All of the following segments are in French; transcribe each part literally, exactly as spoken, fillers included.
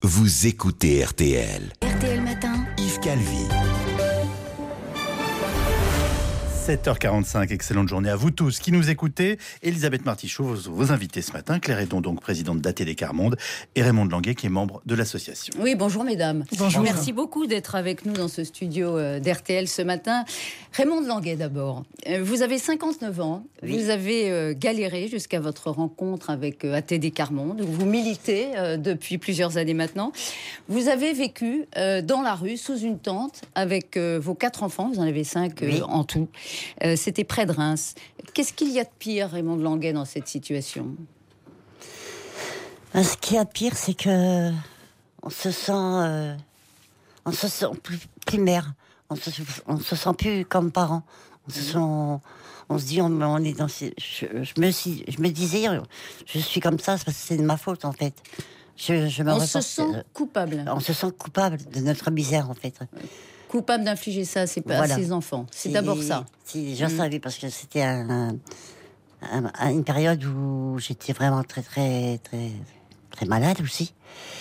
vous écoutez R T L. R T L Matin, Yves Calvi. sept heures quarante-cinq, excellente journée à vous tous qui nous écoutez. Elisabeth Martichoux, vos, vos invités ce matin, Claire Hédon, donc présidente d'A T D Quart Monde, et Raymond Languet, qui est membre de l'association. Oui, bonjour mesdames. Bonjour. Merci beaucoup d'être avec nous dans ce studio d'R T L ce matin. Raymond Languet d'abord. Vous avez cinquante-neuf ans, oui. Vous avez galéré jusqu'à votre rencontre avec A T D Quart Monde, où vous militez depuis plusieurs années maintenant. Vous avez vécu dans la rue, sous une tente, avec vos quatre enfants, vous en avez cinq oui. en tout. Euh, c'était près de Reims. Qu'est-ce qu'il y a de pire, Raymond Languet, dans cette situation ? Ce qu'il y a de pire, c'est que on se sent, euh, on se sent plus, plus mère. On se, on se sent plus comme parents. On se sent, on se dit, on, on est dans. Ces, je, je me, je me disais, je suis comme ça, c'est parce que c'est de ma faute en fait. Je, je me on reporte, se sent coupable. On se sent coupable de notre misère en fait. Oui. Coupable d'infliger ça à ses, voilà. à ses enfants. C'est si, d'abord ça. Si, je mmh. savais, parce que c'était un, un, un, une période où j'étais vraiment très, très, très, très malade aussi.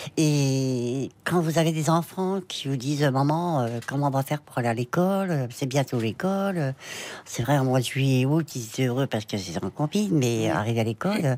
Et quand vous avez des enfants qui vous disent « Maman, euh, comment on va faire pour aller à l'école ? C'est bientôt l'école. » C'est vrai, en mois de juillet et août, ils étaient heureux parce que c'est en camping, mais mmh. arrivé à l'école...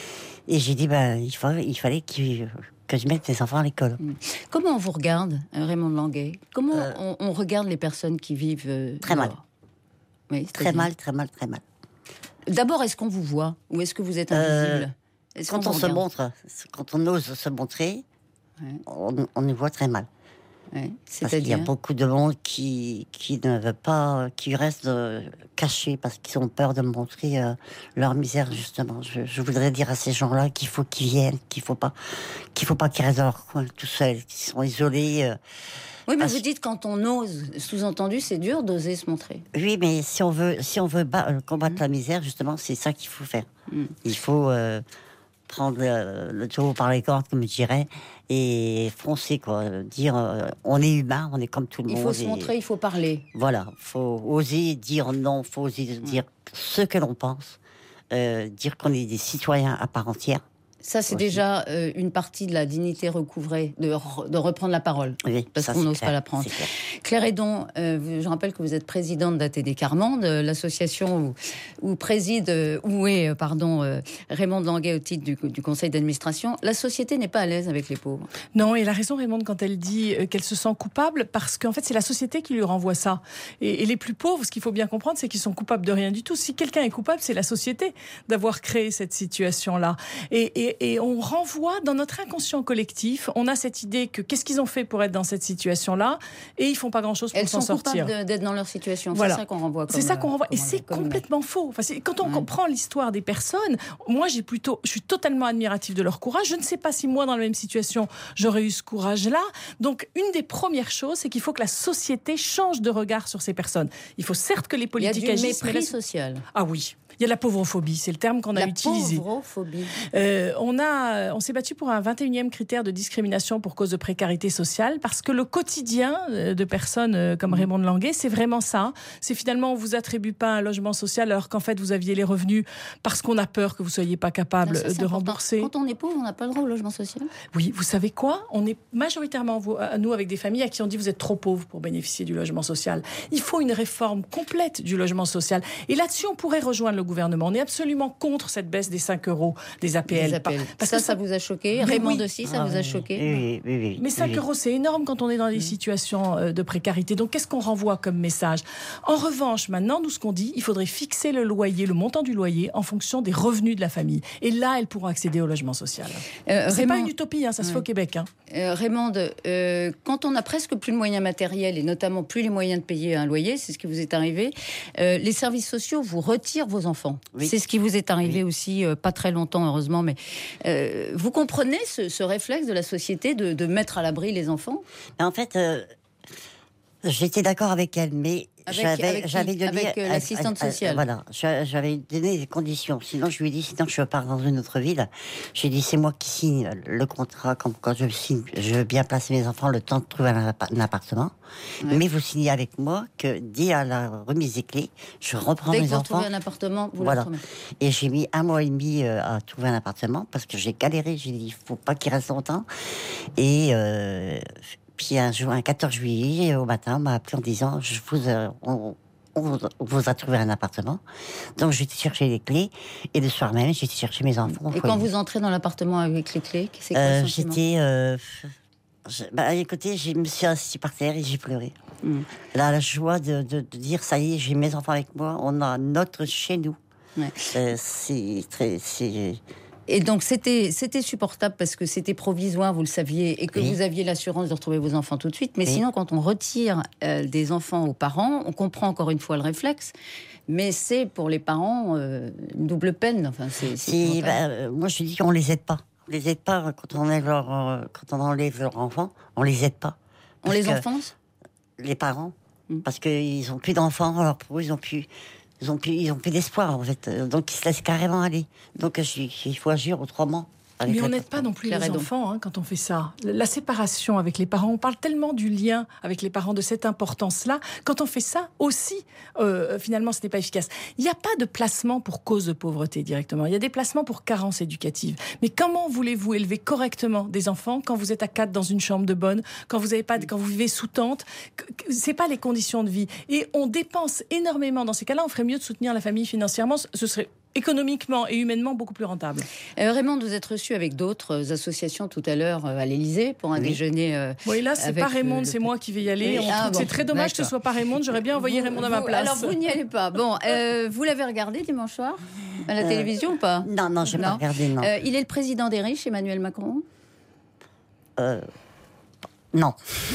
Et j'ai dit, ben, il, faut, il fallait qu'il... que je mette les enfants à l'école. Comment on vous regarde, Raymond Languet ? Comment euh, on, on regarde les personnes qui vivent euh, Très mal. Oui, très mal, très mal, très mal. D'abord, est-ce qu'on vous voit ou est-ce que vous êtes invisible ? euh, Quand on se montre, quand on ose se montrer, ouais. on, on nous voit très mal. Ouais, parce qu'il y a beaucoup de monde qui, qui ne veut pas, qui reste euh, caché parce qu'ils ont peur de montrer euh, leur misère, justement. Je, je voudrais dire à ces gens-là qu'il faut qu'ils viennent, qu'il faut pas, qu'il faut pas qu'ils restent dans leur coin tout seuls, qu'ils sont isolés. Euh, oui, mais vous dites quand on ose, sous-entendu, c'est dur d'oser se montrer. Oui, mais si on veut, si on veut ba- combattre mmh. la misère, justement, c'est ça qu'il faut faire. Mmh. Il faut euh, prendre euh, le taureau par les cordes, comme je dirais, et foncer, quoi. Dire, euh, on est humain, on est comme tout le il monde. Il faut se montrer, il faut parler. Voilà, il faut oser dire non, il faut oser mmh. dire ce que l'on pense, euh, dire qu'on est des citoyens à part entière. Ça, c'est aussi. déjà euh, une partie de la dignité recouvrée, de, re, de reprendre la parole, oui, parce ça, qu'on n'ose clair, pas la prendre. Clair. Claire Hédon, euh, je rappelle que vous êtes présidente d'A T D Quart Monde, l'association où, où préside, euh, où est, pardon, euh, Raymond Languet au titre du, du conseil d'administration. La société n'est pas à l'aise avec les pauvres. Non, et elle a raison, Raymond, quand elle dit qu'elle se sent coupable, parce qu'en fait, c'est la société qui lui renvoie ça. Et, et les plus pauvres, ce qu'il faut bien comprendre, c'est qu'ils sont coupables de rien du tout. Si quelqu'un est coupable, c'est la société d'avoir créé cette situation-là. Et, et, et on renvoie dans notre inconscient collectif, on a cette idée que qu'est-ce qu'ils ont fait pour être dans cette situation-là, et ils font pas grand-chose pour Elles s'en sortir. Elles sont coupables d'être dans leur situation. Voilà. C'est ça qu'on renvoie. C'est ça qu'on renvoie, et c'est complètement faux. Enfin, c'est, quand on ouais. comprend l'histoire des personnes, moi, j'ai plutôt, je suis totalement admirative de leur courage. Je ne sais pas si moi, dans la même situation, j'aurais eu ce courage-là. Donc, une des premières choses, c'est qu'il faut que la société change de regard sur ces personnes. Il faut certes que les politiques agissent. Il y a du mépris la... social. Ah oui. Il y a la pauvrophobie, c'est le terme qu'on a la utilisé. La pauvrophobie. Euh, on, a, on s'est battu pour un vingt et unième critère de discrimination pour cause de précarité sociale, parce que le quotidien de personnes comme Raymond Languet, c'est vraiment ça. C'est finalement, on ne vous attribue pas un logement social alors qu'en fait, vous aviez les revenus parce qu'on a peur que vous ne soyez pas capable non, ça, de important. rembourser. Quand on est pauvre, on n'a pas le droit au logement social ? Oui, vous savez quoi ? On est majoritairement, nous, avec des familles à qui on dit vous êtes trop pauvres pour bénéficier du logement social. Il faut une réforme complète du logement social. Et là-dessus, on pourrait rejoindre le gouvernement. On est absolument contre cette baisse des cinq euros des A P L. Des A P L. Parce ça, que ça, ça vous a choqué ? Mais Raymond oui. aussi, ça ah, vous a oui, choqué ? Oui, oui, oui. Mais cinq oui. euros, c'est énorme quand on est dans des situations de précarité. Donc, qu'est-ce qu'on renvoie comme message ? En revanche, maintenant, nous, ce qu'on dit, il faudrait fixer le loyer, le montant du loyer, en fonction des revenus de la famille. Et là, elles pourront accéder au logement social. Euh, c'est Raymond... pas une utopie, hein, ça se ouais. fait au Québec. Hein. Euh, Raymond, euh, quand on n'a presque plus de moyens matériels, et notamment plus les moyens de payer un loyer, c'est ce qui vous est arrivé, euh, les services sociaux vous retirent vos enfants. Oui. C'est ce qui vous est arrivé oui. aussi, euh, pas très longtemps, heureusement, mais euh, vous comprenez ce, ce réflexe de la société de, de mettre à l'abri les enfants ? En fait, euh, J'étais d'accord avec elle, mais Avec- j'avais, avec qui j'avais donné... Avec, euh, l'assistante euh, euh, sociale. Voilà, j'a- j'avais donné des conditions. Sinon, je lui ai dit, sinon je pars dans une autre ville. J'ai dit, c'est moi qui signe le contrat. Quand, quand je signe, je veux bien placer mes enfants le temps de trouver un, appa- un appartement. Ouais. Mais vous signez avec moi que dès à la remise des clés, je reprends Dès que mes vous enfants. retrouvez un appartement, vous Voilà. le retrouvez. Et j'ai mis un mois et demi euh, à trouver un appartement parce que j'ai galéré. J'ai dit, il faut pas qu'il reste longtemps. Et euh, puis un jour, un quatorze juillet, au matin, on m'a appelé en disant, je vous, euh, on, on vous- on vous a trouvé un appartement. Donc j'ai été chercher les clés. Et le soir même, j'ai été chercher mes enfants. au Et quand foyer. vous entrez dans l'appartement avec les clés, c'est quoi Euh, le sentiment? j'étais... Euh, je- bah, écoutez, je me suis assise par terre et j'ai pleuré. Mm. Là, la joie de, de, de dire, ça y est, j'ai mes enfants avec moi, on a notre chez nous. Ouais. Euh, c'est très... c'est- Et donc c'était c'était supportable parce que c'était provisoire, vous le saviez, et que Oui. vous aviez l'assurance de retrouver vos enfants tout de suite. Mais Oui. sinon, quand on retire euh, des enfants aux parents, on comprend encore une fois le réflexe. Mais c'est pour les parents euh, une double peine. Enfin, c'est, c'est Si, épouvantable. bah, euh, moi, je dis qu'on les aide pas. On les aide pas quand on enlève leur, euh, quand on enlève leur enfant. On les aide pas. on Parce les que enfonce. Les parents, Mm. parce qu'ils ont plus d'enfants, alors pour eux, ils ont plus, ils ont plus, ils ont plus d'espoir en fait. Euh, Donc ils se laissent carrément aller. Donc je dis, il faut agir autrement. avec Mais on les n'aide pas parents. non plus Claire les Hédon. enfants hein, quand on fait ça. La séparation avec les parents, on parle tellement du lien avec les parents, de cette importance-là. Quand on fait ça aussi, euh, finalement, ce n'est pas efficace. Il n'y a pas de placement pour cause de pauvreté directement. Il y a des placements pour carence éducative. Mais comment voulez-vous élever correctement des enfants quand vous êtes à quatre dans une chambre de bonne, quand vous avez pas, quand vous vivez sous tente? C'est pas les conditions de vie. Et on dépense énormément dans ces cas-là. On ferait mieux de soutenir la famille financièrement. Ce serait économiquement et humainement beaucoup plus rentable. Euh, Raymond, vous êtes reçu avec d'autres associations tout à l'heure euh, à l'Élysée pour un Oui. déjeuner. euh, Oui, là, c'est Avec pas Raymond, le- le- c'est moi qui vais y aller. Oui, On ah, trouve que bon, c'est très dommage que ce d'accord. soit pas Raymond. J'aurais bien envoyé vous- Raymond à vous- ma place. Alors vous n'y allez pas. Bon, euh, vous l'avez regardé dimanche soir à la Euh, télévision ou pas? Non, non, j'ai pas Non. regardé, non. Euh, il est le président des riches, Emmanuel Macron. Euh, non.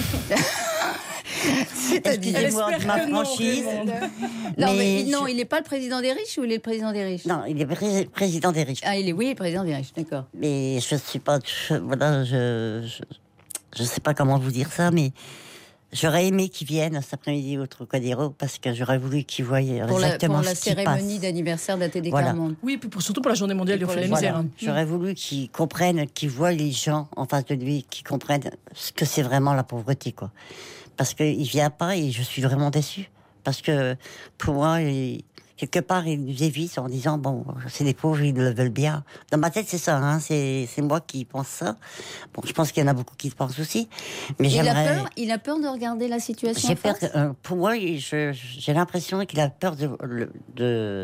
Excusez-moi Elle de ma espère que non, franchise. Raymond. Non, mais, Mais il- non, je- il n'est pas le président des riches ou il est le président des riches? Non, il est pré- président des riches. Ah, il est oui, le président des riches, d'accord. Mais je suis pas, je, voilà, je, je, je sais pas comment vous dire ça, mais j'aurais aimé qu'il vienne cet après-midi au Trocadéro parce que j'aurais voulu qu'il voie Pour la, exactement pour la ce qui cérémonie passe. d'anniversaire d'A T D Voilà. Carmonde. Oui, puis pour, surtout pour la journée mondiale du Pour reflet la de la journée- misère. Voilà. J'aurais voulu qu'il comprenne, qu'il voit les gens en face de lui, qu'il comprenne ce que c'est vraiment la pauvreté, quoi. Parce qu'il vient pas et je suis vraiment déçue. Parce que pour moi, il- quelque part, il nous évite en disant bon, c'est des pauvres, ils le veulent bien. Dans ma tête, c'est ça. Hein, c'est, c'est moi qui pense ça. Bon, je pense qu'il y en a beaucoup qui le pensent aussi. Mais Il a, j'aimerais. peur, il a peur de regarder la situation J'ai en peur. face que, euh, pour moi, je- j'ai l'impression qu'il a peur de, de,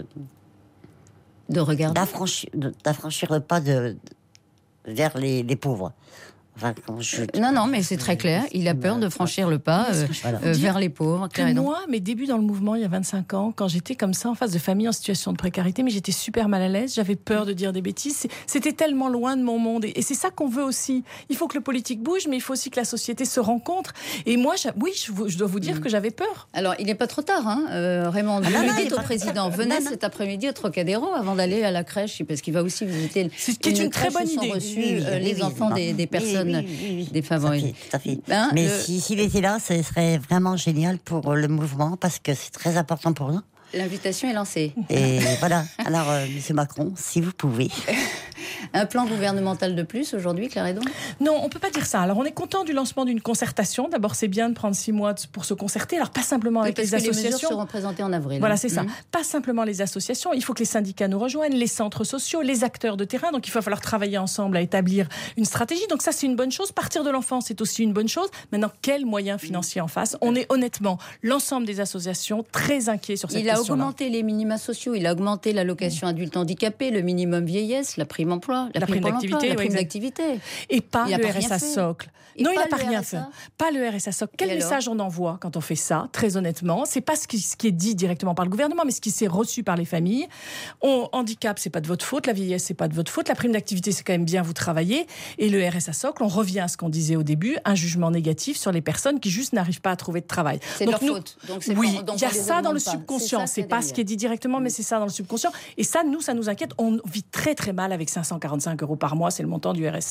de regarder. d'affranchir, de- d'affranchir le pas de, de- vers les, les pauvres. Enfin, quand je- Non, non, mais c'est très clair. Il a peur de franchir le pas euh, Voilà. euh, vers les pauvres. Que Claire Hédon. moi, mes débuts dans le mouvement, il y a vingt-cinq ans, quand j'étais comme ça en face de familles en situation de précarité, mais j'étais super mal à l'aise, j'avais peur de dire des bêtises, c'est- c'était tellement loin de mon monde. Et, et c'est ça qu'on veut aussi. Il faut que le politique bouge, mais il faut aussi que la société se rencontre. Et moi, j'a- oui, je, vous- je dois vous dire que j'avais peur. Alors, il n'est pas trop tard, hein, euh, Raymond. Vous non, lui non, il dites est au pas- président, venez cet après-midi au Trocadéro avant d'aller à la crèche, parce qu'il va aussi visiter C'est qui est une très crèche où bonne sont idée. reçus Oui, oui, euh, oui, les oui, enfants non. des, des Oui, personnes oui, oui, oui. défavorisées. Tout à fait, tout à fait. Hein, Mais le- si- s'il était là, ce serait vraiment génial pour le mouvement parce que c'est très important pour nous. L'invitation est lancée. Et voilà. Alors, euh, Monsieur Macron, si vous pouvez. Un plan gouvernemental de plus aujourd'hui, Claire Hédon? Non, on peut pas dire ça. Alors, on est content du lancement d'une concertation. D'abord, c'est bien de prendre six mois de- pour se concerter. Alors, pas simplement Oui, avec parce les que les mesures associations. seront présentées en avril. Voilà, hein. c'est ça. Mmh. Pas simplement les associations. Il faut que les syndicats nous rejoignent, les centres sociaux, les acteurs de terrain. Donc, il va falloir travailler ensemble à établir une stratégie. Donc, ça, c'est une bonne chose. Partir de l'enfance, c'est aussi une bonne chose. Maintenant, quels moyens financiers en face? On est honnêtement, l'ensemble des associations, très inquiets sur cette Il a question-là. augmenté les minima sociaux, il a augmenté l'allocation adulte handicapé, le minimum vieillesse, la prime emploi, la, La prime Pôle emploi, d'activité, la ouais, prime exact. d'activité. Et pas Il a le pas R S A rien fait. socle. Et non, il pas n'a pas le rien R S A. fait. Pas le R S A socle. Quel Et alors message on envoie quand on fait ça? Très honnêtement, c'est pas ce qui, ce qui est dit directement par le gouvernement, mais ce qui s'est reçu par les familles. On, handicap, c'est pas de votre faute. La vieillesse, c'est pas de votre faute. La prime d'activité, c'est quand même bien, vous travaillez. Et le R S A socle, on revient à ce qu'on disait au début, un jugement négatif sur les personnes qui juste n'arrivent pas à trouver de travail. C'est Donc leur nous- faute. Donc c'est Oui, pas- donc il y a on les ça dans le demande pas. subconscient. C'est ça C'est qu'il y a pas ce qui est dit directement, mais c'est ça dans le subconscient. Et ça, nous, ça nous inquiète. On vit très très mal avec cinq cent quarante-cinq euros par mois, c'est le montant du R S A.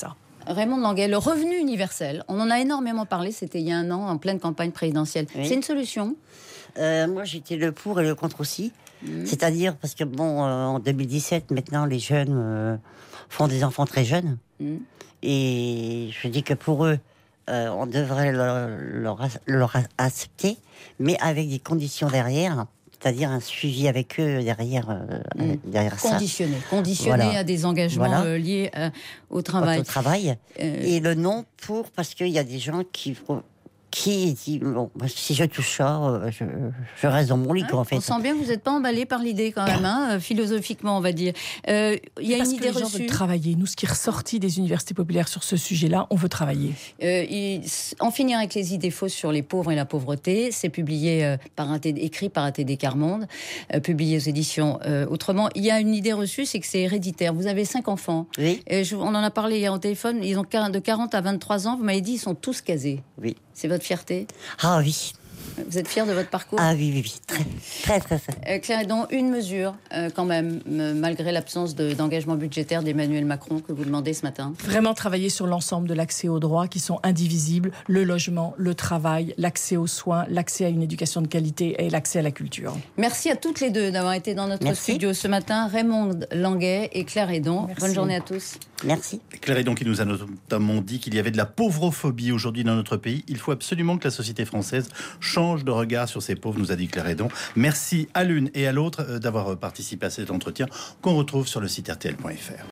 Raymond Languet, le revenu universel, on en a énormément parlé, c'était il y a un an, en pleine campagne présidentielle. Oui. C'est une solution ? euh, Moi, j'étais le pour et le contre aussi. Mmh. C'est-à-dire, parce que bon, euh, en deux mille dix-sept, maintenant, les jeunes euh, font des enfants très jeunes. Mmh. Et je dis que pour eux, euh, on devrait leur, leur, leur accepter, mais avec des conditions derrière. C'est-à-dire un suivi avec eux derrière, euh, mmh. derrière conditionné, ça. Conditionné voilà. à des engagements voilà. euh, liés euh, au travail. Au travail. Euh... Et le non pour, parce qu'il y a des gens qui... qui dit, bon, si je touche ça, je, je reste dans mon lit, hein, quoi, en fait. On sent bien que vous n'êtes pas emballé par l'idée, quand même, hein, philosophiquement, on va dire. Euh, il y a parce une idée que les gens reçue. veulent travailler. Nous, ce qui est ressorti des universités populaires sur ce sujet-là, on veut travailler. Euh, il, en finir avec les idées fausses sur les pauvres et la pauvreté, c'est publié euh, par un, écrit par A T D Quart Monde, euh, publié aux éditions euh, Autrement. Il y a une idée reçue, c'est que c'est héréditaire. Vous avez cinq enfants. Oui. Euh, je, on en a parlé hier au téléphone. Ils ont de quarante à vingt-trois ans. Vous m'avez dit, ils sont tous casés. Oui. C'est votre fierté ? Ah oui. Vous êtes fière de votre parcours ? Ah oui, oui, oui. Très, très, très. très. Euh, Claire Hédon, une mesure, euh, quand même, euh, malgré l'absence de, d'engagement budgétaire d'Emmanuel Macron, que vous demandez ce matin. Vraiment travailler sur l'ensemble de l'accès aux droits qui sont indivisibles, le logement, le travail, l'accès aux soins, l'accès à une éducation de qualité et l'accès à la culture. Merci à toutes les deux d'avoir été dans notre Merci. studio ce matin. Raymond Languet et Claire Hédon. Merci. Bonne journée à tous. Merci. Claire Hédon qui nous a notamment dit qu'il y avait de la pauvrophobie aujourd'hui dans notre pays. Il faut absolument que la société française change de regard sur ces pauvres, nous a dit Claire Hédon. Merci à l'une et à l'autre d'avoir participé à cet entretien qu'on retrouve sur le site R T L point F R.